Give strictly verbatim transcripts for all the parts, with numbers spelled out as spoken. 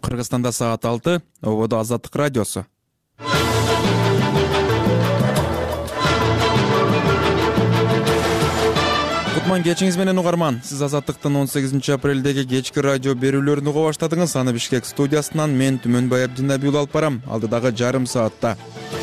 Кыргызстанда саат алты, Ободо Азаттык радиосу. Кутман кечиңиз менен угарман. Сиз Азаттыктын он сегизинчи апрелдеги кечки радио берүүлөрүн уга баштадыңыз. Аны Бишкек студиясынан мен Түмөнбай Абдинабиул алып барам. Алдыдагы жарым саатта.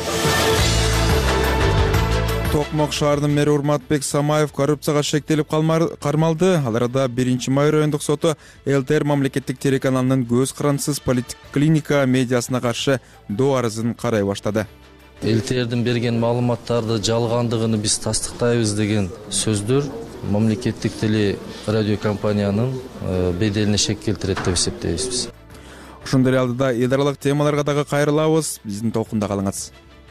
Токмок шаарынын мэри Урматбек Самаев коррупцияга шектелип кармалды. Ал арада биринчи май райондук соту ЛТР мамлекеттик телеканалынын көз карансыз поликлиника медиасына каршы доо арызын карай баштады. ЛТРдин берген маалыматтарды жалгандыгын биз тастыктайбыз деген сөздөр мамлекеттик теле радио компаниянын беделине шек келтирет деп эсептейбиз биз. Ошондой эле алдыда эл аралык темаларга дагы кайрылабыз. Биздин толкунда калыңыз.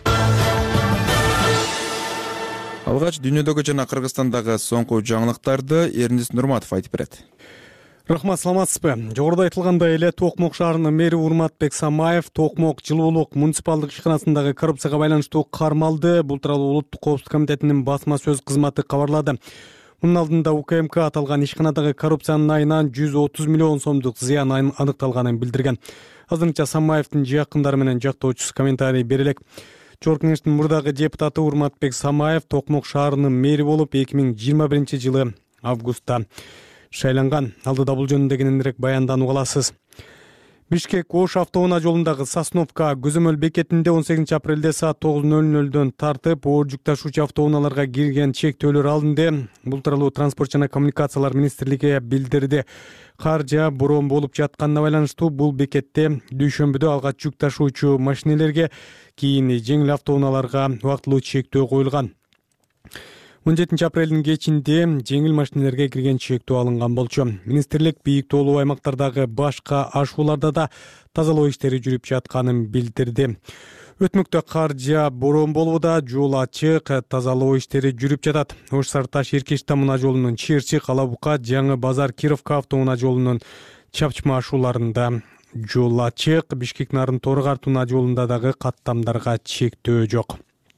Алгач дүйнөдөгү жана Кыргызстандагы соңку жаңылыктарды Эрнис Нурматов айтып берет. Рахмат, саламатсызбы? Жогоруда айтылгандай эле Токмок шаарынын мэри Урматбек Самаев Токмок жылуулук муниципалдык ишканасындагы коррупцияга байланыштуу кармалды. Бул тууралуу Улуттук коопсуздук комитетинин басма сөз кызматы кабарлады. Мунун алдында УКМК аталган ишканадагы коррупциянын айынан жүз отуз миллион сомдук зыян аныкталганын билдирген. Азырынча Самаевдин жакындары менен жактоочусу комментарий бере элек. Чорк кеңештин мурдагы депутаты Урматбек Самаев Токмок шаарынын мэри болуп эки миң жыйырма биринчи жылы августта шайланган. Алдыда бул жөнүндө кененирээк баяндан уга аласыз. Бишкек Ош автоунаа жолундагы Сосновка көзөмөл бекетинде он сегизинчи апрелде саат тогуз ноль нолдон тартып оор жүк ташуучу автоунааларга кирген чектөөлөр алынды. Бул тууралуу Транспорт жана коммуникациялар министрлиги билдирди. Кар жаа бороон болуп жатканына байланыштуу бул бекетте дүйшөмбүдө алгач жүк ташуучу машинелерге, кийин жеңил автоунааларга убактылуу чектөө коюлган. он жетинчи апрелдин кечинде жеңил машинелерге кирген чектөө алынган болчу. Министрлик бийик тоолуу аймактардагы башка ашууларда да тазалоо иштери жүрүп жатканын билдирди. Өтмөктө кар жаа бороон болууда, жол ачык, тазалоо иштери жүрүп жатат. Ош Сарташ Эркеш Тамына жолунун Чырчы Калабука жаңы базар Кировка автоунаа жолунун Чапчма ашууларында жол ачык. Бишкек Нарын Торгар Туна жолунда дагы каттамдарга чектөө жок.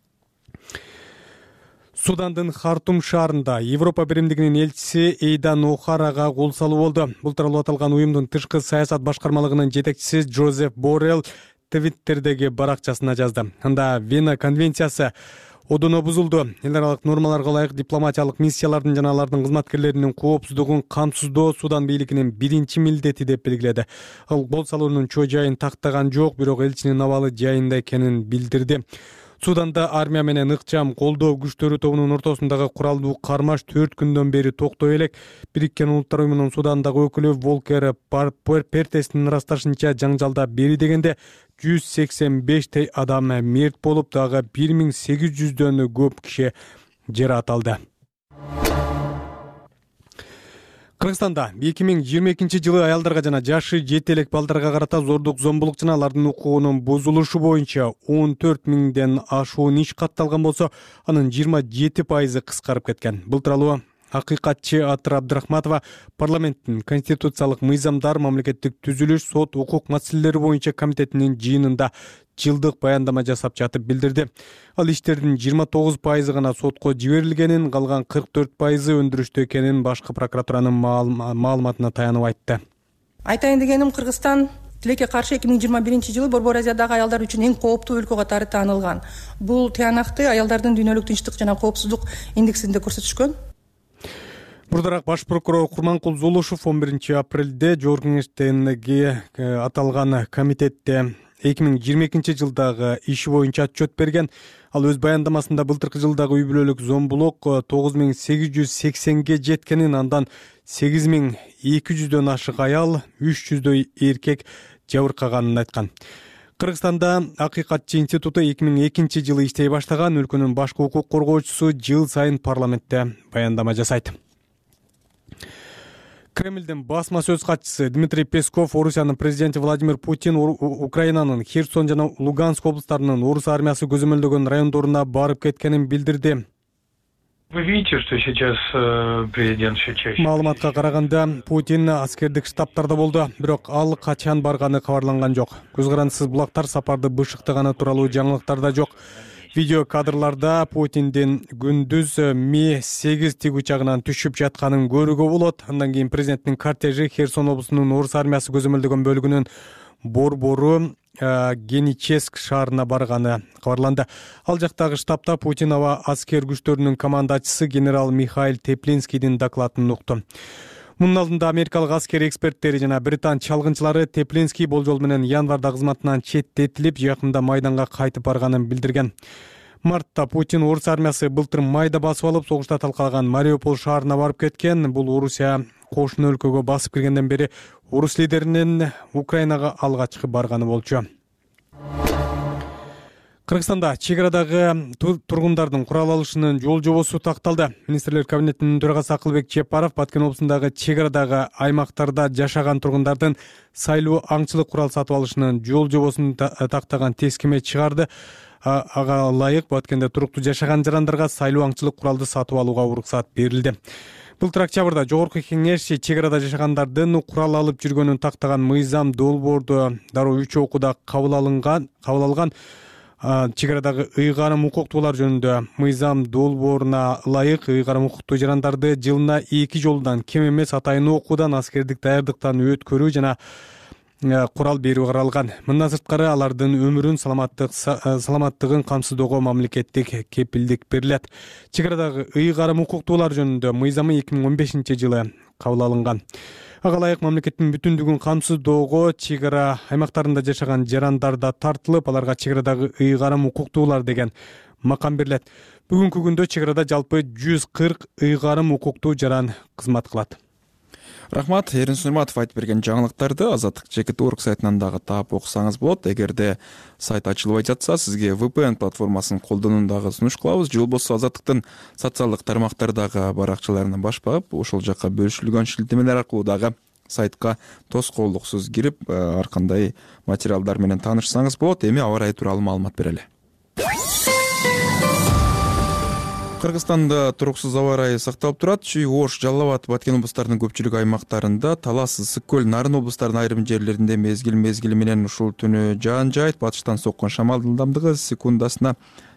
Судандын Хартум шаарында Европа биримдигинин элчиси Эйдан Охарага кол салуу болду. Бул тууралуу аталган уюмдун тышкы саясат башкармалыгынын жетекчиси Джозеф Боррелл Твиттердеги баракчасына жазды. Анда Вена конвенциясы одоно бузулду. Эл аралык нормаларга ылайык дипломатиялык миссиялардын жана алардын кызматкерлеринин коопсуздугун камсыздоо Судан бийлигинин биринчи милдети деп белгиледи. Ал кол салуунун чоо жайын тактаган жок, бирок элчинин абалы жайында экенин билдирди. Суданда армия менен ыкчам колдоо күчтөрү тобунун ортосундагы куралдуу кармаш төрт күндөн бери токтой элек. Бириккен Улуттар уюмунун Судандагы өкүлү Волкер Пертестин ырасташынча жаңжалда бери дегенде жүз сексен бештей адам мерт болуп, дагы бир миң сегиз жүздөн көп киши жаракат алды. Кыргызстанда эки миң жыйырма экинчи жылы аялдарга жана жашы жети элек балдарга карата зордук, зомбулук жана алардын укугунун бузулушу боюнча он төрт миңден ашуун иш катталган болсо, анын жыйырма жети пайызы кыскарып кеткен. Бул тууралуу акыйкатчы Атыр Абдрахматова парламенттин конституциялык мыйзамдар, мамлекеттик түзүлүш, сот, укук маселелери боюнча комитетинин жыйынында жылдык баяндама жасап жатып билдирди. Ал иштердин жыйырма тогуз пайызы гана сотко жиберилгенин, калган кырк төрт пайызы өндүрүштө экенин башкы прокуратуранын маалыматына таянып айтты. Айтайын дегеним, Кыргызстан тилекке каршы эки миң жыйырма биринчи жылы Борбор Азиядагы аялдар үчүн эң кооптуу өлкө катары таанылган. Бул тыянакты аялдардын дүйнөлүк тынчтык жана коопсуздук индексинде көрсөтүшкөн. Бурдараак баш прокурор Курманкул Зулушев он биринчи апрелде Жогорку кеңештеги аталган комитетте эки миң жыйырма экинчи жылдагы иши боюнча отчет берген. Ал өз баяндамасында былтыркы жылдагы үй бүлөлүк зомбулук тогуз миң сегиз жүз сексенге жеткенин, андан сегиз миң эки жүздөн ашык аял, үч жүздөй эркек жабыркаганын айткан. Кыргызстанда Акыйкатчы институту эки миң экинчи жылы иштей баштаган. Өлкөнүн башкы укук коргоочусу жыл сайын парламентте баяндама жасайт. Кремлдин басма сөз катчысы Дмитрий Песков Орусиянын президенти Владимир Путин Украинанын Херсон жана Луганск облустарынын орус армиясы көзөмөлдөгөн райондоруна барып кеткенин билдирди. Вы видите, что сейчас президент все чаще. Маалыматка караганда Путин аскердик штабтарда болду, бирок ал качан барганы кабарланган жок. Көз карандысыз булактар сапарды бышыктаганы тууралуу жаңылыктарда жок. Видео кадрларда Путиндин күндүз Ми сегиз тик учагынан түшүп жатканын көрүүгө болот. Андан кийин президенттин кортежи Херсон облусунун орус армиясы көзөмөлдөгөн бөлүгүнүн борбору Геническ шаарына барганы кабарланды. Ал жактагы штабта Путинова аскер күчтөрүнүн командачысы генерал Михаил Теплинскийдин докладын укту. Мунун алдында америкалык аскер эксперттери жана британ чалгынчылары Теплинский болжол менен январда кызматынан четтетилип, жакында майданга кайтып барганын билдирген. Мартта Путин орус армиясы былтыр майда басып алып, согушта талкалаган Мариуполь шаарына барып кеткен. Бул Орусия кошуна өлкөгө басып киргенден бери орус лидеринин Украинага алгачкы барганы болчу. Кыргызстанда чек арадагы тургундардын курал алышынын жол жобосу такталды. Министрлер кабинетинин төрагасы Акылбек Чепаров Баткен облусундагы чек арадагы аймактарда жашаган тургундардын сайлуу аңчылык курал сатып алышынын жол жобосун тактаган тескиме чыгарды. Ага ылайык Баткенде туруктуу жашаган жарандарга сайлуу аңчылык куралды сатып алууга уруксат берилди. Былтыр октябрда жогорку кеңеш чек арада жашагандардын курал алып жүргөнүн тактаган мыйзам долбоорду дароо үч окууда кабыл алынган, кабыл алган. Чек арадагы ыйгарым укуктуулар жөнүндө мыйзам долбооруна ылайык ыйгарым укуктуу жарандарды жылына эки жолдан кем эмес атайын окуудан, аскердик даярдыктан өткөрүү жана курал берүү каралган. Мындан сырткары алардын өмүрүн, саламаттыгын камсыздоого мамлекеттик кепилдик берилет. Чек арадагы ыйгарым укуктуулар жөнүндө мыйзамы эки миң он бешинчи жылы кабыл алынган. Ага ылайык мамлекеттин бүтүндүгүн камсыздоого чек ара аймактарында жашаган жарандар да тартылып, аларга чек арадагы ыйгарым укуктуулар деген макам берилет. Бүгүнкү күндө чек арада жалпы жүз кырк ыйгарым укуктуу жаран кызмат кылат. Рахмат, Эрин Нурматов айтып берген жаңылыктарды Азаттык Чекит Орг сайтынан дагы таап окусаңыз болот. Эгерде сайт ачылбай жатса, сизге ви пи эн платформасын колдонууну дагы сунуш кылабыз. Же болбосо Азаттыктын социалдык тармактардагы баракчаларына баш багып, ошол жака бөлүшүлгөн шилтемелер аркылуу дагы сайтка тоскоолдуксуз кирип, ар кандай материалдар менен таанышсаңыз болот. Эми аба ырайы тууралуу маалымат берели. Кыргызстанда туруксуз аба ырайы сакталып турат. Чүй, Ош, Жалал Абад, Баткен облустарынын көпчүлүк аймактарында, Талас, Ысык көл, Нарын облустарынын айрым жерлеринде мезгил мезгили менен ушул түнү жаан жаайт. Батыштан соккон шамалдын ылдамдыгы секундасына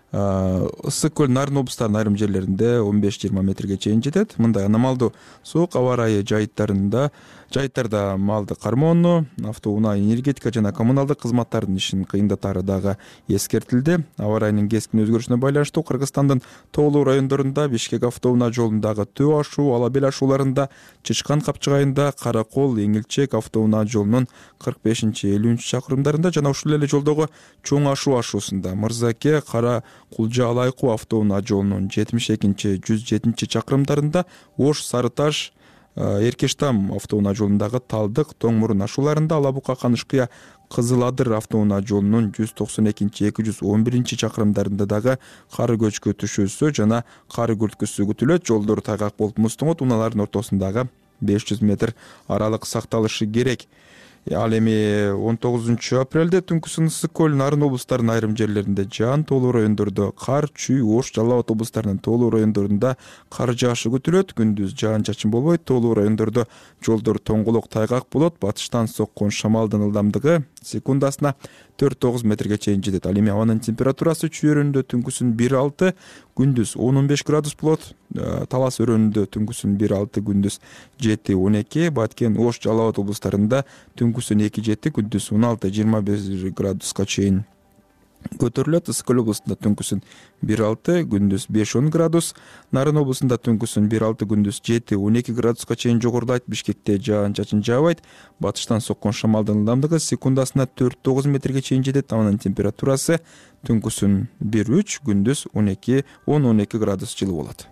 Ысык көл, Нарын облустарынын айрым жерлеринде он беш жыйырма метрге чейин жетет. Мындай аномалдуу суук аба ырайы жайыттарында жайыттарда малды кармоону, автоунаа, энергетика жана коммуналдык кызматтардын ишин кыйындатары дагы эскертилди. Аба ырайынын кескин өзгөрүшүнө байланыштуу Кыргызстандын тоолуу райондорунда, Бишкек автоунаа жолундагы Төө ашуу, Ала Бел ашууларында, Чычкан капчыгайында, Каракол, Эңилчек автоунаа жолунун кырк бешинчи элүүнчү чакырымдарында жана ушул эле жолдогу Чоң ашуу ашуусунда, Мырзаке, Кара Кулжа, Алайкуу автоунаа жолунун жетимиш экинчи жүз жетинчи чакырымдарында, Ош, Сары Таш, Эркештам автоунаа жолундагы Талдык, Тоң Мурун ашууларында, Ала Бука, Канышкыя, Кызыл Адыр автоунаа жолунун жүз токсон экинчи эки жүз он биринчи чакырымдарында дагы кар көчкү түшүүсү жана кар күрткүсү күтүлөт. Жолдор тайгак болуп муздуңот, унаалардын ортосундагы беш жүз метр аралык сакталышы керек. Ал эми он тогузунчу апрелде түнкүсүн Ысык көл, Нарын облустарынын айрым жерлеринде жаан, тоолуу райондордо кар, Чүй, Ош, Жалал Абад облустарынын тоолуу райондорунда кар жаашы күтүлөт. Күндүз жаан чачын болбойт. Тоолуу райондордо жолдор тоңголок тайгак болот. Батыштан соккон шамалдын ылдамдыгы секундасына төрт тогуз метрге чейин жетет. Ал эми абанын температурасы Чүй өрөөнүндө түнкүсүн бир алты, күндүз он он беш градус болот. Талас өрөөнүндө түнкүсүн бир алты, күндүз жети он эки, Баткен, Ош, Жалал Абад облустарында түнкүсүн эки жети, күндүз он алты жыйырма беш градуска чейин көтөрүлөт. Ысык көл облусунда түнкүсүн бир алты, күндүз беш он градус, Нарын облусунда түнкүсүн бир алты, күндүз жети он эки градуска чейин жогорулайт. Бишкекте жаан чачын жаабайт. Батыштан соккон шамалдын ылдамдыгы секундасына төрт тогуз метрге чейин жетет. Абанын температурасы түнкүсүн бир үч, күндүз он эки он он эки градус жылы болот.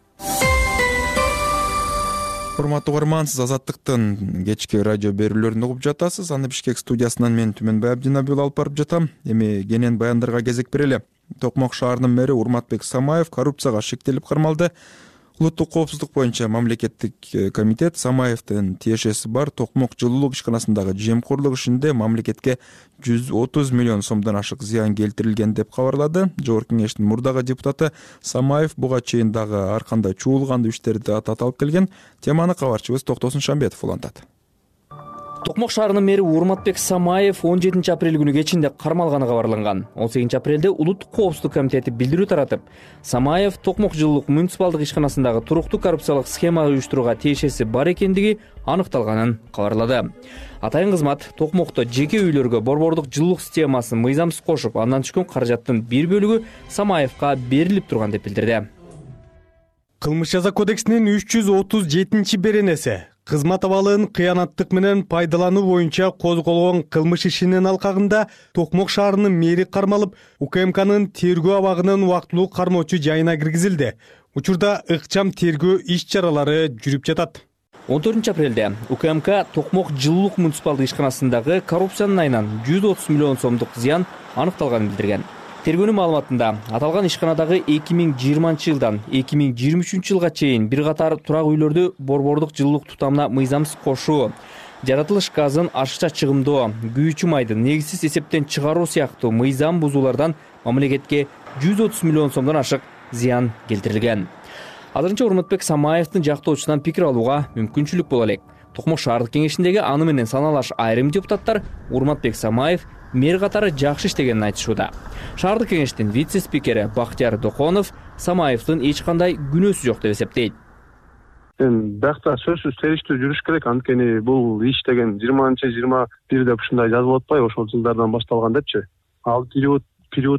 Урматтуу угарман, сиз Азаттыктын кечки радио берүүлөрүн угуп жатасыз. Аны Бишкек студиясынан мен Түмөнбай Абдинабил алып барып жатам. Эми кенен баяндарга кезек берели. Токмок шаарынын мэри Урматбек Самаев коррупцияга шектелип кармалды. Улуттук коопсуздук боюнча мамлекеттик комитет Самаевдин тиешеси бар Токмок жылуулук ишканасындагы жемкорлук ишинде мамлекетке жүз отуз миллион сомдон ашык зыян келтирилген деп кабарлады. Жогорку кеңештин мурдагы депутаты Самаев буга чейин дагы ар кандай чуулгандуу иштерди атап алып келген. Теманы кабарчыбыз Токтосун Шамбетов улантат. Токмок шаарынын мэри Урматбек Самаев он жетинчи апрель күнү кечинде кармалганы кабарланган. он сегизинчи апрелде Улуттук коопсуздук комитети билдирүү таратып, Самаев Токмок жылуулук муниципалдык ишканасындагы туруктуу коррупциялык схема уюштурууга тиешеси бар экендиги аныкталганын кабарлады. Атайын кызмат Токмокто жеке үйлөргө борбордук жылуулук системасын мыйзамсыз кошуп, андан түшкөн каражаттын бир бөлүгү Самаевка берилип турган деп билдирди. Кылмыш жаза кодексинин үч жүз отуз жетинчи беренеси кызмат абалын кыянаттык менен пайдалануу боюнча козголгон кылмыш ишинин алкагында Токмок шаарынын мэри кармалып, УКМКнын тергөө абагынын убактылуу кармоочу жайына киргизилди. Учурда ыкчам тергөө иш-чаралары жүрүп жатат. он төртүнчү апрелде УКМК Токмок жылуулук муниципалдык ишканасындагы коррупциянын айынан жүз отуз миллион сомдук зыян аныкталганын билдирген. Тергөөнүн маалыматында аталган ишканадагы эки миң жыйырманчы жылдан эки миң жыйырма үчүнчү жылга чейин бир катар турак үйлөрдү борбордук жылуулук тутамына мыйзамсыз кошуу, жаратылыш газын ашыкча чыгымдоо, күйүүчү майды негизсиз эсептен чыгаруу сыяктуу мыйзам бузуулардан мамлекетке жүз отуз миллион сомдон ашык зыян келтирилген. Азырынча Урматбек Самаевдин жактоочусунан пикир алууга мүмкүнчүлүк боло элек. Токмок шаардык кеңешиндеги аны менен саналаш айрым депутаттар Урматбек Самаев мэр катары жакшы иштегенин айтышууда. Шаардык кеңештин вице-спикери Бактияр Доконов Самаевдин эч кандай күнөөсү жок деп эсептейт. Эми бакта сөзсүз териштүү жүрүш керек, анткени бул иш деген жыйырманчы жыйырма бир деп ушундай жазылып атпайбы, ошол жылдардан башталган депчи. Ал период период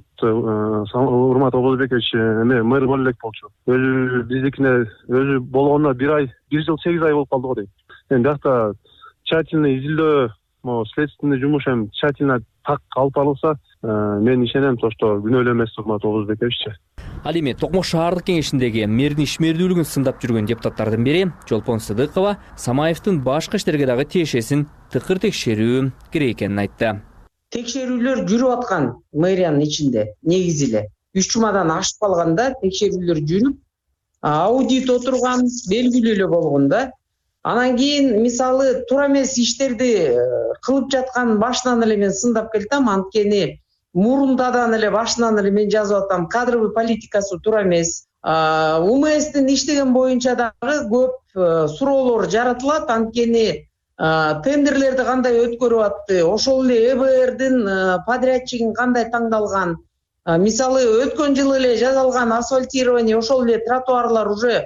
Урмат Обозбекович эме мэр боло элек болчу. Өзү биздикине өзү болгонуна бир ай, бир жыл сегиз ай болуп калды го дейм. Эми бакта тщательный изилдөө, следственный жумуш эми тщательно так алып барылса, мен ишенем что күнөөлүү эмес Урмат Обозбековиччи. Ал эми Токмок шаардык кеңешиндеги мэрдин ишмердүүлүгүн сындап жүргөн депутаттардын бири Жолпон Сыдыкова Самаевдин башка иштерге дагы тиешесин тыкыр текшерүү керек экенин айтты. Текшерүүлөр жүрүп аткан мэриянын ичинде негизи эле үч жумадан ашып калганда текшерүүлөр жүрүп, аудит отурган белгилүү эле болгон да. Анан кийин мисалы туура эмес иштерди кылып жаткан башынан эле мен сындап келтем, анткени мурундадан эле башынан эле мен жазып атам, кадровый политикасы туура эмес. УМСтин иштеген боюнча дагы көп суроолор жаратылат, анткени тендерлерди кандай өткөрүп атты, ошол эле ЭБРдин подрядчигин кандай таңдалган. Мисалы өткөн жылы эле жасалган асфальтирование, ошол эле тротуарлар уже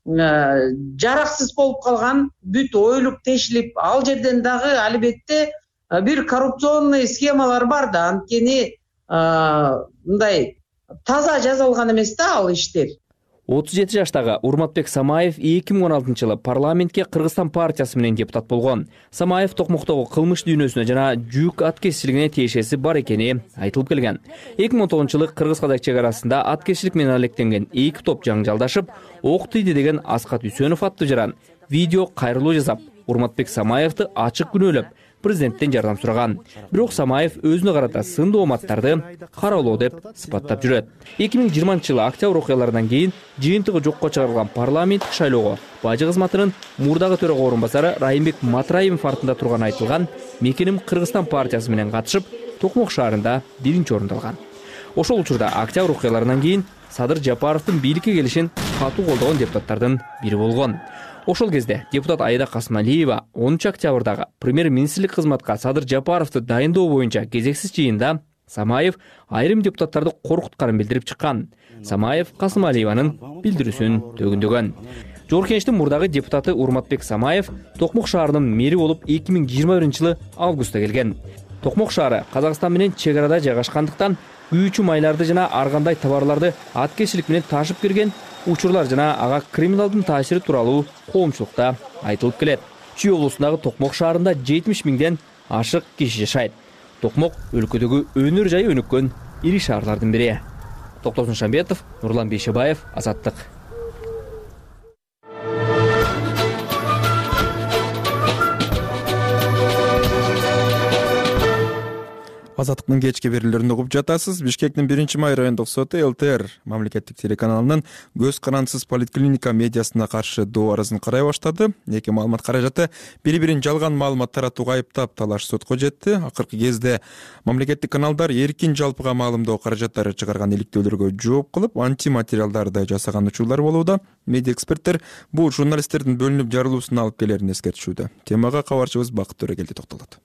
жараксыз болуп калган, бүт оюлуп тешилип, ал жерден дагы албетте бир коррупционный схемалар бар да, анткени мындай таза жасалган эмес да ал иштер. отуз жети жаштагы Урматбек Самаев эки миң он алтынчы жылы парламентке Кыргызстан партиясы менен депутат болгон. Самаев Токмоктогу кылмыш дүйнөсүнө жана жүк аткезчилигине тиешеси бар экени айтылып келген. эки миң он тогузунчу жылы Кыргыз-Казак чек арасында аткезчилик менен алектенген эки топ жаңжалдашып, ок тийди деген Аскат Үсөнов аттуу жаран видео кайрылуу жасап, Урматбек Самаевди ачык күнөөлөп, президенттен жардам сураган. Бирок Самаев өзүнө карата сындуу оматтарды каралоо деп сыпаттап жүрөт. эки миң жыйырманчы жылы октябрь окуяларынан кийин жыйынтыгы жокко чыгарылган парламенттик шайлоого бажы кызматынын мурдагы төрага орун басары Райымбек Матраимов артында турганы айтылган Мекеним Кыргызстан партиясы менен катышып, Токмок шаарында биринчи орунду алган. Ошол учурда октябрь окуяларынан кийин Садыр Жапаровдун бийликке келишин катуу колдогон депутаттардын бири болгон. Ошол кезде депутат Айда Касмалиева онунчу октябрдагы премьер-министрлик кызматка Садыр Жапаровду дайындоо боюнча кезексиз жыйында Самаев айрым депутаттарды коркутканын билдирип чыккан. Самаев Касмалиеванын билдирүүсүн төгүндөгөн. Жогорку кеңештин мурдагы депутаты Урматбек Самаев Токмок шаарынын мэри болуп эки миң жыйырма биринчи жылы августта келген. Токмок шаары Казакстан менен чек арада жайгашкандыктан күйүүчү майларды жана ар кандай товарларды аткезчилик менен ташып кирген учурлар жана ага криминалдын таасири тууралуу коомчулукта айтылып келет. Чүй облусундагы Токмок шаарында жетимиш миңден ашык киши жашайт. Токмок өлкөдөгү өнөр жайы өнүккөн ири шаарлардын бири. Токтосун Шамбетов, Нурлан Бейшебаев, Азаттык. Азаттыктын кечки берүүлөрүн угуп жатасыз. Бишкектин биринчи май райондук соту ЛТР мамлекеттик телеканалынын көз карандысыз поликлиника медиасына каршы доо арызын карай баштады. Эки маалымат каражаты бири-бирин жалган маалымат таратууга айыптап талаш сотко жетти. Акыркы кезде мамлекеттик каналдар эркин жалпыга маалымдоо каражаттары чыгарган иликтөөлөргө жооп кылып, антиматериалдарды жасаган учурлар болууда. Медиа эксперттер бул журналисттердин бөлүнүп жарылуусун алып келерин эскертишүүдө. Темага кабарчыбыз Бакыт Төрөгелди токтолот.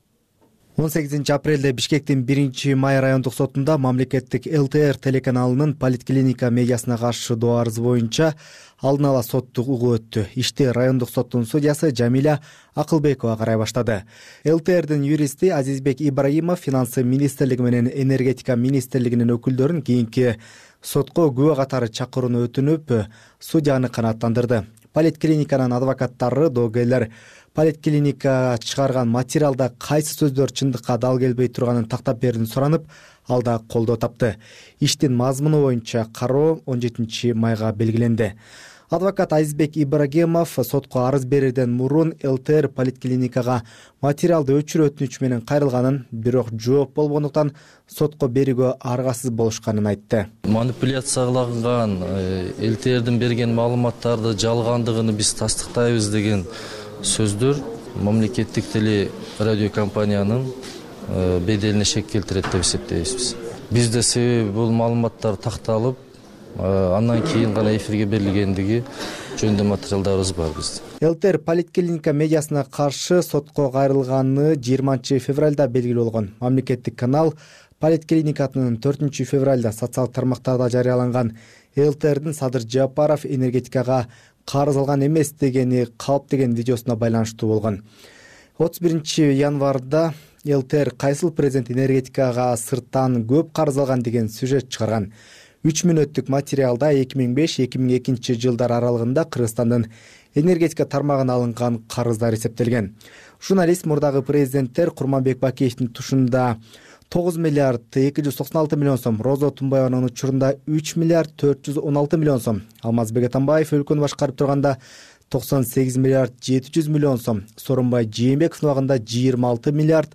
он сегизинчи апрелде Бишкектин биринчи май райондук сотунда мамлекеттик ЛТР телеканалынын поликлиника медиасына каршы доо арызы боюнча алдын ала соттук угуу өттү. Ишти райондук соттун судьясы Жамиля Акылбекова карай баштады. ЛТРдин юристи Азизбек Ибраимов финансы министрлиги менен энергетика министрлигинин өкүлдөрүн кийинки сотко күбө катары чакырууну өтүнүп, судьяны канааттандырды. Поликлиниканын адвокаттары доогерлер поликлиника чыгарган материалда кайсы сөздөр чындыкка дал келбей турганын тактап берүүнү суранып, ал да колдоо тапты. Иштин мазмуну боюнча кароо он жетинчи майга белгиленди. Адвокат Азизбек Ибрагимов сотко арыз берүүдөн мурун ЛТР поликлиникага материалды өчүрүү өтүнүчү менен кайрылганын, бирок жооп болбогондуктан сотко берүүгө аргасыз болушканын айтты. Манипуляцияланган ЛТРдин берген маалыматтарды жалгандыгын биз тастыктайбыз деген сөздөр мамлекеттик теле радио компаниянын беделине шек келтирет деп эсептейбиз. Бизде себеби бул маалыматтар такталып, андан кийин гана эфирге берилгендиги жөнүндө материалдарыбыз бар бизде. ЛТР поликлиника медиасына каршы сотко кайрылганы жыйырманчы февралда белгилүү болгон. Мамлекеттик канал поликлиниканын төртүнчү февралда социалдык тармактарда жарыяланган ЛТРдин Садыр Жапаров энергетикага карыз алган эмес дегени калп деген видеосуна байланыштуу болгон. отуз биринчи январда ЛТР кайсыл президент энергетикага сырттан көп карыз алган деген сюжет чыгарган. үч мүнөттүк материалда эки миң беш эки миң экинчи жылдар аралыгында Кыргызстандын энергетика тармагына алынган карыздар эсептелген. Журналист мурдагы президенттер Курманбек Бакиевдин тушунда тогуз миллиард эки жүз токсон алты миллион сом, Роза Тумбаеванын учурунда үч миллиард төрт жүз он алты миллион сом, Алмазбек Атамбаев өлкөнү башкарып турганда токсон сегиз миллиард жети жүз миллион сом, Сооронбай Жээнбековдун убагында жыйырма алты миллиард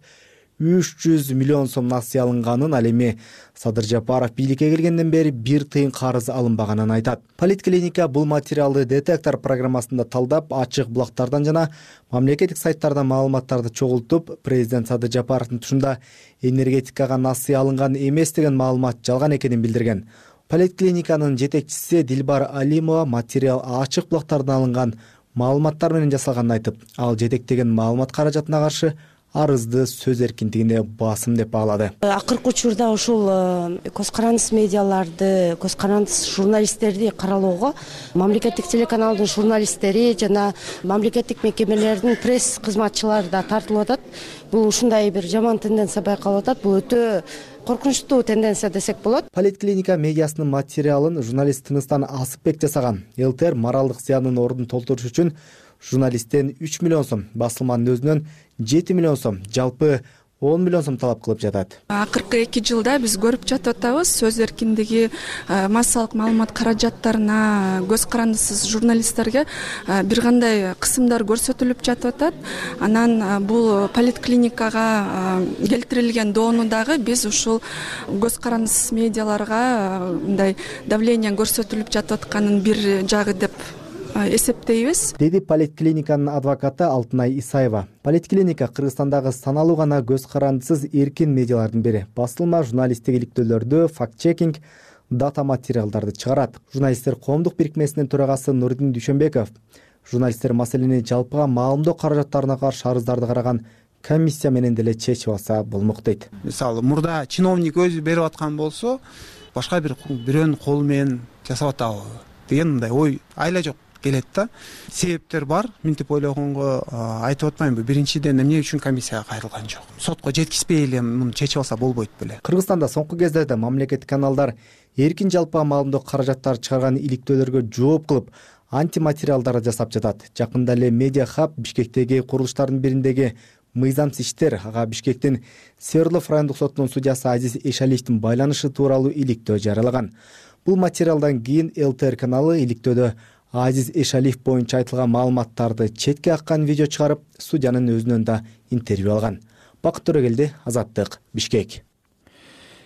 үч жүз миллион сом насыя алынганын, ал эми Садыр Жапаров бийликке келгенден бери бир тыйын карыз алынбаганын айтат. Поликлиника бул материалды детектор программасында талдап, ачык булактардан жана мамлекеттик сайттардан маалыматтарды чогултуп, президент Садыр Жапаровдун тушунда энергетикага насыя алынган эмес деген маалымат жалган экенин билдирген. Поликлиниканын жетекчиси Дилбар Алимова материал ачык булактардан алынган маалыматтар менен жасалганын айтып, ал жетектеген маалымат каражатына каршы арызды сөз эркиндигине басым деп баалады. Акыркы учурда ушул көз карандысыз медиаларды, көз карандысыз журналисттерди каралоого мамлекеттик телеканалдын журналисттери жана мамлекеттик мекемелердин пресс кызматчылары да тартылып атат. Бул ушундай бир жаман тенденция байкалып атат. Бул өтө коркунучтуу тенденция десек болот. Поликлиника медиасынын материалын журналист Тыныстан Асыпбек жасаган. ЛТР моралдык зыянын ордун толтуруш үчүн журналисттен үч миллион сом, басылманын өзүнөн жети миллион сом, жалпы он миллион сом талап кылып жатат. Акыркы эки жылда биз көрүп жатып атабыз, сөз эркиндиги массалык маалымат каражаттарына, көз карандысыз журналисттерге бир кандай кысымдар көрсөтүлүп жатып атат. Анан бул поликлиникага келтирилген доону дагы биз ушул көз карандысыз медиаларга мындай давление көрсөтүлүп жатып атканын бир жагы деп эсептейбиз, деди поликлиниканын адвокаты Алтынай Исаева. Поликлиника Кыргызстандагы саналуу гана көз карандысыз эркин медиалардын бири. Басылма журналисттик иликтөөлөрдү, факт-чекинг, дата материалдарды чыгарат. Журналисттер коомдук бирикмесинин төрагасы Нурдин Дүйшөнбеков журналисттер маселени жалпыга маалымдоо каражаттарына каршы арыздарды караган комиссия менен деле чечип алса болмок дейт. Мисалы, мурда чиновник өзү берип аткан болсо, башка бир бирөөнүн колу менен жасап атабы деген мындай ой айла жок келет да. Себептер бар, минтип ойлогонго айтып атпаймынбы. Биринчиден эмне үчүн комиссияга кайрылган жок. Сотко жеткизбей эле муну чечип алса болбойт беле. Кыргызстанда соңку кездерде мамлекеттик каналдар эркин жалпыга маалымдоо каражаттары чыгарган иликтөөлөргө жооп кылып, антиматериалдарды жасап жатат. Жакында эле Медиа Хаб Бишкектеги курулуштардын бириндеги мыйзамсыз иштер, ага Бишкектин Свердлов райондук сотунун судьясы Азиз Эшалиевдин байланышы тууралуу иликтөө жарыялаган. Бул материалдан кийин ЛТР каналы иликтөөдө Азиз Эшалиев боюнча айтылган маалыматтарды четке аккан видео чыгарып, судьянын өзүнөн да интервью алган. Бакыт Төрөгелди, Азаттык, Бишкек.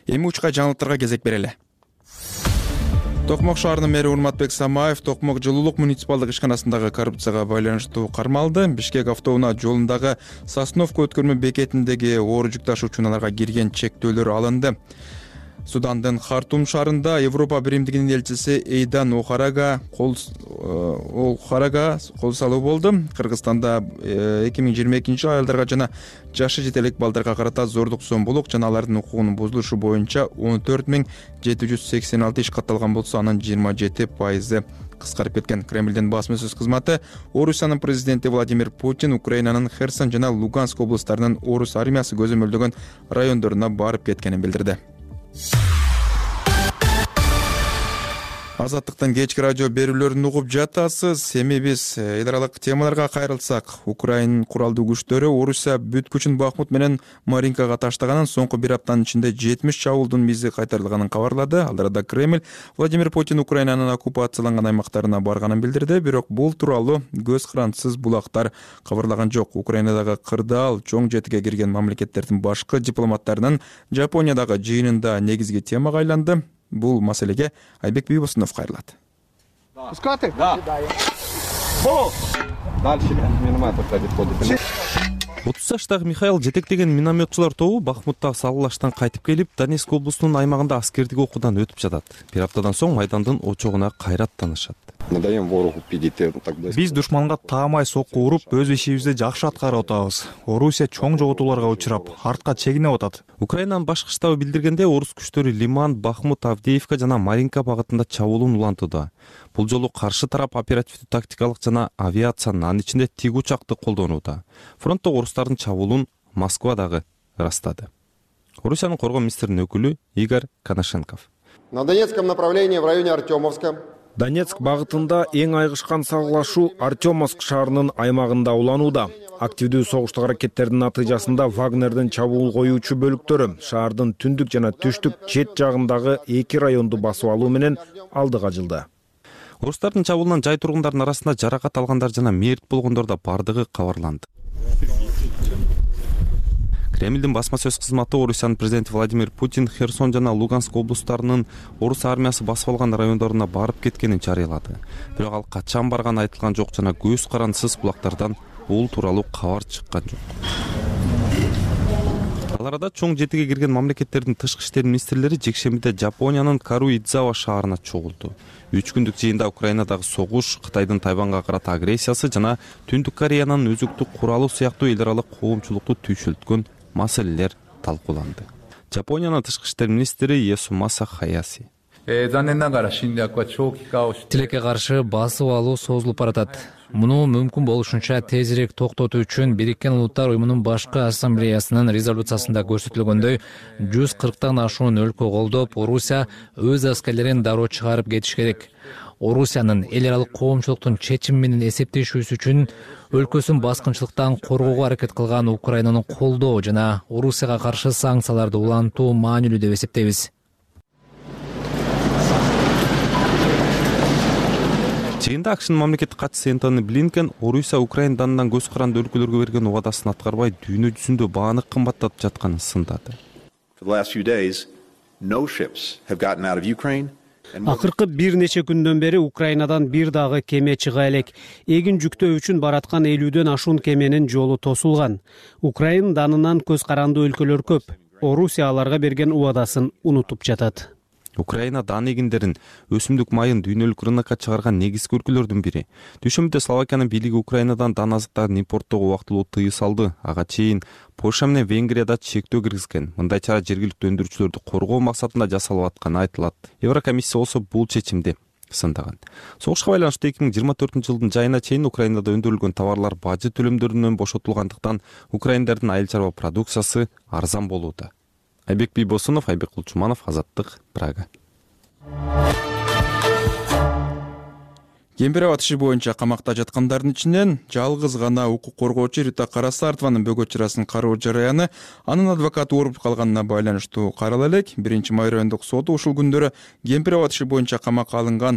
Эми учка жаңылыктарга кезек берели. Токмок шаарынын мэри Урматбек Самаев Токмок жылуулук муниципалдык ишканасындагы коррупцияга байланыштуу кармалды. Бишкек автоунаа жолундагы Сосновка өткөрмө бекетиндеги оор жүк ташуучуларга кирген чектөөлөр алынды. Судандын Хартум шаарында Европа биримдигинин элчиси Эйдан Охарага кол Охарага кол салуу болду. Кыргызстанда эки миң жыйырма экинчи жылы аялдарга жана жашы жетелик балдарга карата зордук зомбулук жана алардын укугунун бузулушу боюнча он төрт миң жети жүз сексен алты иш катталган болсо, анын жыйырма жети пайызы кыскарып кеткен. Кремлдин басма сөз кызматы Орусиянын президенти Владимир Путин Украинанын Херсон жана Луганск облустарынын орус армиясы көзөмөлдөгөн райондоруна барып кеткенин билдирди. Азаттыктын кечки радио берүүлөрүн угуп жатасыз. Эми биз эл аралык темаларга кайрылсак, Украинанын куралдуу күчтөрү Орусия бүт күчүн Бахмут менен Маринкага таштаганын, соңку бир аптанын ичинде жетимиш чабуулдун мизи кайтарылганын кабарлады. Ал арада Кремль Владимир Путин Украинанын оккупацияланган аймактарына барганын билдирди, бирок бул тууралуу көз карандысыз булактар кабарлаган жок. Украинадагы кырдаал чоң жетиге кирген мамлекеттердин башкы дипломаттарынын Жапониядагы жыйынында негизги темага айланды. Бул маселеге Айбек Бийбосунов кайрылат. Пускаты? Да. Дальше миномет подходит. отуз жаштагы Михаил жетектеген минометчулар тобу Бахмуттагы салгылаштан кайтып келип, Донецк облусунун аймагында аскердик окуудан өтүп жатат. Бир аптадан соң майдандын очогуна кайрат таанышат. Биз душманга таамай сокку уруп, өз ишибизди жакшы аткарып атабыз. Орусия чоң жоготууларга учурап, артка чегинип атат. Украинанын башкы штабы билдиргенде, орус күчтөрү Лиман, Бахмут, Авдеевка жана Маринка багытында чабуулун улантууда. Бул жолу каршы тарап оперативдүү тактикалык жана авиациянын, анын ичинде тиг учакты колдонууда. Фронтто орустардын чабуулун Москвадагы ырастады. Орусиянын коргоо министринин өкүлү Игорь Коношенков. На Донецком направлении в районе Артемовска Донецк багытында эң айгышкан салгылашуу Артемовск шаарынын аймагында уланууда. Активдүү согуштук аракеттердин натыйжасында Вагнердин чабуул коюучу бөлүктөрү шаардын түндүк жана түштүк чет жагындагы эки районду басып алуу менен алдыга жылды. Орустардын чабуулунан жай тургундардын арасында жаракат алгандар жана мерт болгондор да бардыгы кабарланды. Кремлдин басма сөз кызматы Орусиянын президенти Владимир Путин Херсон жана Луганск облустарынын орус армиясы басып алган райондоруна барып кеткенин жарыялады. Бирок ал качан барганы айтылган жок жана көз карандысыз булактардан бул тууралуу кабар чыккан жок. Ал арада чоң жетиге кирген мамлекеттердин тышкы иштер министрлери жекшембиде Жапониянын Каруидзава шаарына чогулду. үч күндүк жыйында Украинадагы согуш, Кытайдын Тайванга карата агрессиясы жана Түндүк Кореянын өзүктүк куралы сыяктуу эл аралык коомчулукту түйшөлткөн маселелер талкууланды. Жапониянын тышкы иштер министри Ясумаса Хаяси. Тилекке каршы басып алуу созулуп баратат. Муну мүмкүн болушунча тезирээк токтотуу үчүн Бириккен Улуттар уюмунун башкы ассамблеясынын резолюциясында көрсөтүлгөндөй жүз кырктан ашуун өлкө колдоп, Орусия өз аскерлерин дароо чыгарып кетиш керек. Орусиянын эл аралык коомчулуктун чечими менен эсептешүүсү үчүн өлкөсүн баскынчылыктан коргоого аракет кылган Украинаны колдоо жана Орусияга каршы санкцияларды улантуу маанилүү деп эсептейбиз. Жыйында акшнын мамлекеттик катчысы Энтони Блинкен Орусия Украинадан көз каранды өлкөлөргө берген убадасын аткарбай, дүйнө жүзүндө бааны кымбаттатып жатканын сындады. Акыркы бир нече күндөн бери Украинадан бир дагы кеме чыга элек. Эгин жүктөө үчүн бараткан элүүдөн ашуун кеменин жолу тосулган. Украина данынан көз каранды өлкөлөр көп. Орусия аларга берген убадасын унутуп жатат. Украина дан эгиндерин, өсүмдүк майын дүйнөлүк рынокко чыгарган негизги өлкөлөрдүн бири. Дүйшөмбүдө Словакиянын бийлиги Украинадан дан азыктарын импорттоого убактылуу тыюу салды. Ага чейин Польша менен Венгрияда чектөө киргизген. Мындай чара жергиликтүү өндүрүүчүлөрдү коргоо максатында жасалып атканы айтылат. Еврокомиссия болсо бул чечимди сындаган. Согушка байланыштуу эки миң жыйырма төртүнчү жылдын жайына чейин Украинада өндүрүлгөн товарлар бажы төлөмдөрүнөн бошотулгандыктан Украиндардын айыл чарба продукциясы арзан болууда. Айбек Бийбосунов, Айбек Кулчуманов, Азаттык, Прага. Кемпир аба иши боюнча камакта жаткандардын ичинен жалгыз гана укук коргоочу Рита Карасартованын бөгөт чарасын кароо жараяны анын адвокаты ооруп калганына байланыштуу карала элек. биринчи май райондук соту ушул күндөрү кемпир аба иши боюнча камакка алынган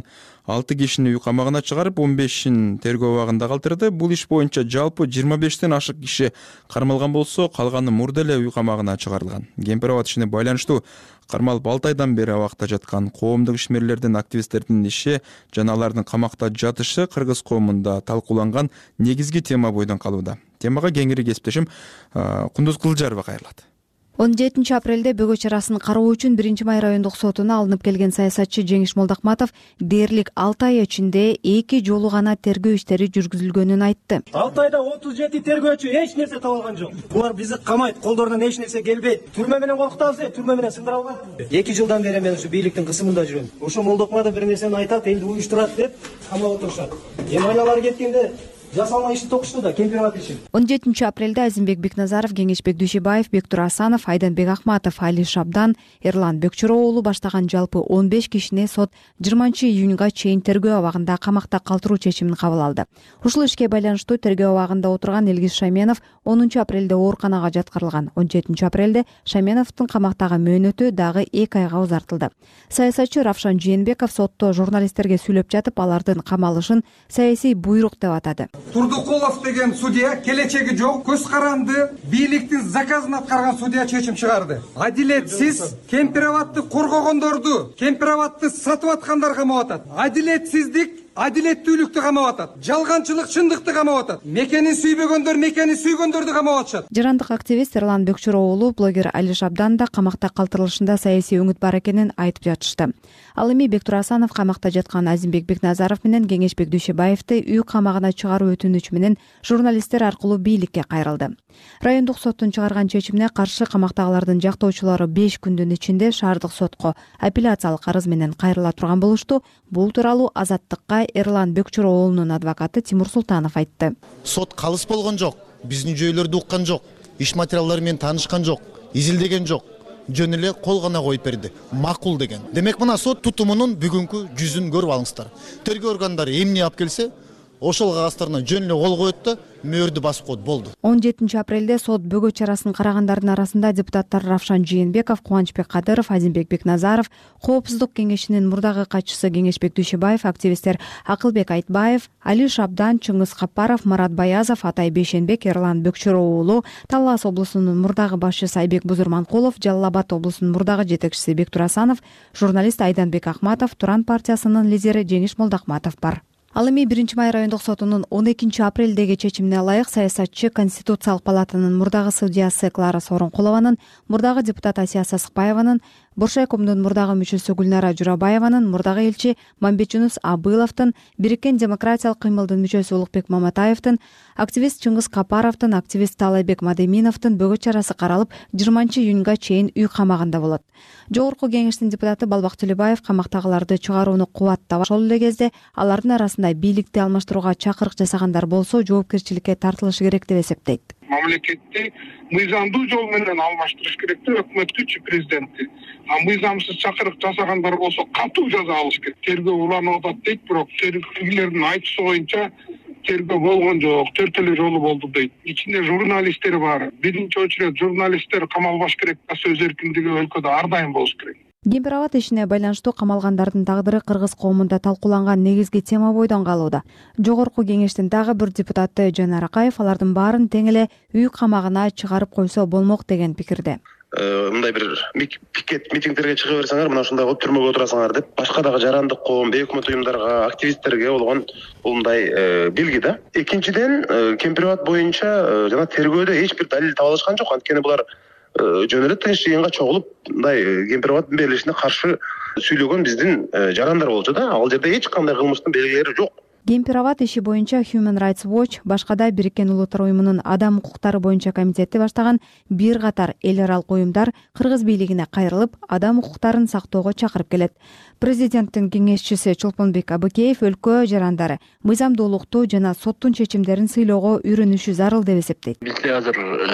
алты кишини үй камагына чыгарып, он бешин тергөө абагында калтырды. Бул иш боюнча жалпы жыйырма бештен ашык киши кармалган болсо, калганы мурда эле үй камагына чыгарылган. Кемпир абад ишине байланыштуу кармалып алты айдан бери абакта жаткан коомдук ишмерлердин, активисттердин иши жана алардын камакта жатышы кыргыз коомунда талкууланган негизги тема бойдон калууда. Темага кеңири кесиптешим Кундуз Кылжарова кайрылат. он жетинчи апрелде бөгө чарасын кароо үчүн биринчи май райондук сотуна алынып келген саясатчы Жеңиш Молдокматов дээрлик алты ай ичинде эки жолу гана тергөө иштери жүргүзүлгөнүн айтты. алты айда отуз жети тергөөчү эч нерсе таба алган жок. Булар бизди камайт, колдорунан эч нерсе келбейт. Түрмө менен коркутабыз, түрмө менен сындыра албайт. эки жылдан бери мен ушу бийликтин кысымында жүрөм. Ошо Молдокматов бир нерсени айтат, элди уюштурат деп камап отурушат. Эми аялар кеткенде жасалма ишин токушту да, кемпир абад ишин. он жетинчи апрелде Азимбек Бекназаров, Кеңешбек Дүйшөбаев, Бектур Асанов, Айданбек Ахматов, Али Шабдан, Эрлан Бөкчөрө уулу баштаган жалпы он беш кишини сот жыйырманчы июнга чейин тергөө абагында камакта калтыруу чечимин кабыл алды. Ушул ишке байланыштуу тергөө абагында отурган Элгиз Шаменов онунчу апрелде ооруканага жаткырылган. он жетинчи апрелде Шаменовдун камактагы мөөнөтү дагы эки айга узартылды. Саясатчы Равшан Жээнбеков сотто журналисттерге сүйлөп жатып, алардын камалышын саясий буйрук деп атады. Турдукулов деген судья келечеги жок, көз каранды, бийликтин заказын аткарган судья чечим чыгарды. Адилетсиз кемпир абадты коргогондорду, кемпир абадты сатып аткандар камап атат. Адилетсиздик адилеттүүлүктү камап атат. Жалганчылык чындыкты камап атат. Мекенин сүйбөгөндөр мекенин сүйгөндөрдү камап атышат. Жырандык активист Эрлан Бөкчөрө уулу блогер Али Шабдан да камакта калтырылышында саясий өңүт бар экенин айтып жатышты. Ал эми Бектур Асанов камакта жаткан Азимбек Бекназаров менен Кеңешбек Дүйшөбаевди үй камагына чыгаруу өтүнүч менен журналисттер аркылуу бийликке кайрылды. Райондук соттун чыгарган чечимине каршы камактагылардын жактоочулары беш күндүн ичинде шаардык сотко апелляциялык арыз менен кайрыла турган болушту. Бул тууралуу Азаттыкка Эрлан Бөкчөрө уулунун адвокаты Тимур Султанов айтты. Сот калыс болгон жок, биздин жөйлөрдү уккан жок, иш материалдары менен таанышкан жок, изилдеген жок. Жөн эле кол гана коюп берди. Макул деген. Демек мына сот тутумунун бүгүнкү жүзүн көрүп алыңыздар. Тергөө органдары эмне алып келсе, ошол кагазддарына жөн эле кол коет да мөөрдү басып коет, болду. он жетинчи апрелде сот бөгө чарасын карагандардын арасында депутаттар Равшан Жээнбеков, Кубанычбек Кадыров, Азимбек Бекназаров, Коопсуздук кеңешинин мурдагы катчысы Кеңешбек Дүйшөбаев, активисттер Акылбек Айтбаев, Али Шабдан, Чыңгыз Капаров, Марат Баязов, Атай Бейшенбек, Эрлан Бөкчөрө уулу, Талас облусунун мурдагы башчысы Айбек Бузурманкулов, Жалал Абад облусунун мурдагы жетекчиси Бектур Асанов, журналист Айданбек Ахматов, Туран партиясынын лидери Жеңиш Молдокматов бар. Ал эми биринчи май райондук сотунун он экинчи апрелдеги чечимине ылайык саясатчы Конституциялык палатанын мурдагы судьясы Клара Сооронкулованын, мурдагы депутат Асия Сасыкбаеванын, Боршайкомдун мурдагы мүчөсү Гүлнара Журабаеванын, мурдагы элчи Мамбетжунус Абыловдун, Бириккен демократиялык кыймылдын мүчөсү Улукбек Маматаевдин, активист Чыңгыз Капаровдун, активист Таалайбек Мадеминовдун бөгө чарасы каралып, жыйырманчы июнга чейин үй камагында болот. Жогорку кеңештин депутаты Балбак Төлөбаев камактагыларды чыгарууну кубаттап, ошол эле кезде алардын арасында бийликти алмаштырууга чакырык жасагандар болсо жоопкерчиликке тартылышы керек деп эсептейт. Мамлекетти мыйзамдуу жол менен алмаштырыш керек да өкмөттүчү президентти. А мыйзамсыз чакырык жасагандар болсо катуу жаза алыш керек. Тергөө уланып атат дейт, бирок тергөөгчүлөрдүн айтышы боюнча тергөө болгон жок, төрт эле жолу болду дейт. Ичинде журналисттер бар. Биринчи очередь журналисттер камалбаш керек, сөз эркиндиги өлкөдө ар дайым болуш керек. Кемпир абад ишине байланыштуу камалгандардын тагдыры кыргыз коомунда талкууланган негизги тема бойдон калууда. Жогорку кеңештин дагы бир депутаты Жанар Акаев алардын баарын тең эле үй камагына чыгарып койсо болмок деген пикирде. Мындай бир пикет митингдерге чыга берсеңер, мына ушундай кылып түрмөгө отурасыңар деп, башка дагы жарандык коом, бейөкмөт уюмдарга, активисттерге болгон бул мындай билги да. Экинчиден, кемпир абад боюнча жана тергөөдө эч бир далил таба алышкан жок. Анткени булар жөн эле тынч жыйынга чогулуп, мындай кемпир абадтын берилишине каршы сүйлөгөн биздин жарандар болчу да. Ал жерде эч кандай кылмыштын белгилери жок. Кемпир абад иши боюнча Human Rights Watch, башкада Бириккен Улуттар уюмунун адам укуктары боюнча комитети баштаган бир катар эл аралык уюмдар кыргыз бийлигине кайрылып, адам укуктарын сактоого чакырып келет. Президенттин кеңешчиси Чолпонбек Абыкеев өлкө жарандары мыйзамдуулукту жана соттун чечимдерин сыйлоого үйрөнүшү зарыл деп эсептейт. Бизде азыр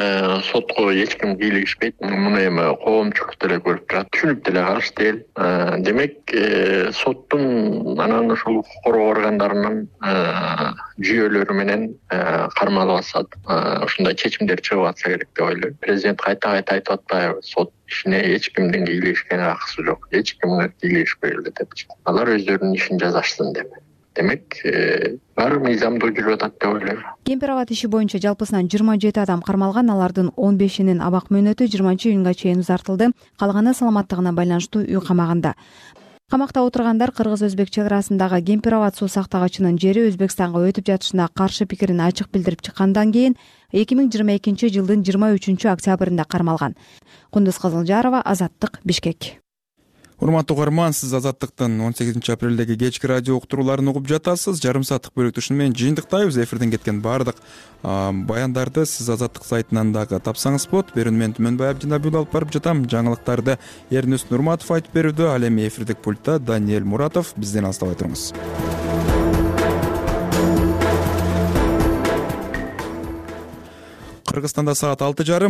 сотко эч ким кийлигишпейт. Муну эми коомчулук деле көрүп турат. Түшүнүп деле каршы дел. Демек, соттун анан ушул укук коргоо органдарынын жүйөлөрү менен кармалып атышат. Ушундай чечимдер чыгып атса керек деп ойлойм. Президент кайта кайта айтып атпайбы, сот ишине эч кимдин кийлешкен акысы жок, эч кимге кийлешпейли депчи. Алар өздөрүнүн ишин жазашсын деп. Демек, баары мыйзамдуу жүрүп атат деп ойлойм. Кемпир абад иши боюнча жалпысынан жыйырма жети адам кармалган, алардын он бешинин абак мөөнөтү жыйырманчы июнга чейин узартылды. Калганы саламаттыгына байланыштуу үй камагында. Камакта отургандар кыргыз-өзбек чек арасындагы Кемпир абад суу сактагычынын жери Өзбекстанга өтүп жатышына каршы пикирин ачык билдирип чыккандан кийин эки миң жыйырма экинчи жылдын жыйырма үчүнчү октябрында кармалган. Кундуз Кызылжарова, Азаттык, Бишкек. Урматтуу угарман, сиз Азаттыктын он сегизинчи апрелдеги кечки радио уктурууларын угуп жатасыз. Жарым сааттык бөлүктү ушуну менен жыйынтыктайбыз. Эфирден кеткен баардык баяндарды сиз Азаттык сайтынан дагы тапсаңыз болот. Берүүнү мен Түмөнбай Абдинабиулов алып барып жатам. Жаңылыктарды Эрнүс Нурматов айтып берүүдө, ал эми эфирдик пультта Даниэль Муратов. Бизден алыстабай туруңуз. Кыргызстанда саат алты жарым.